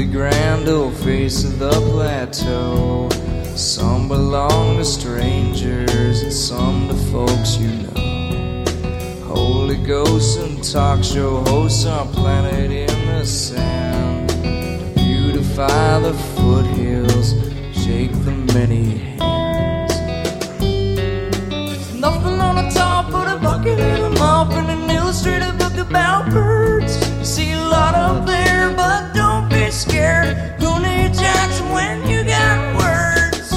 the grand old face of the plateau. Some belong to strangers and some to folks you know. Holy ghosts and talk show hosts are planted in the sand to beautify the foothills, shake the many hands. There's nothing on the top but a bucket and a mop and an illustrated book about birds. You see a lot up there, but don't be scared. Who needs Jackson when you got words?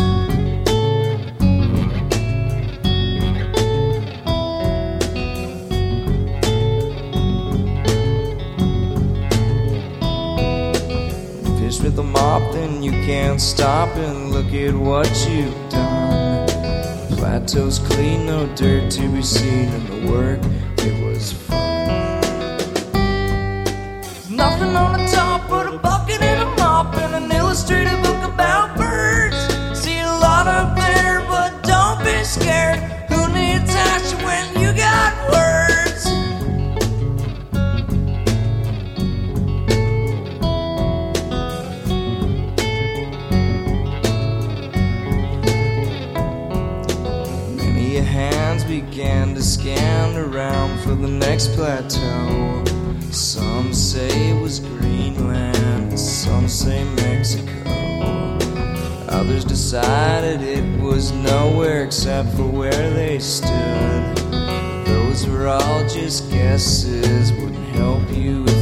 Fish with a mop, then you can't stop and look at what you've done. Plateau's clean, no dirt to be seen, and the work, it was fun. Nothing on the top but a bucket and a mop and an illustrated book about birds. See a lot up there, but don't be scared. Who needs action when you got words? Many hands began to scan around for the next plateau. Some say it was Greenland, some say Mexico. Others decided it was nowhere except for where they stood. Those were all just guesses, wouldn't help you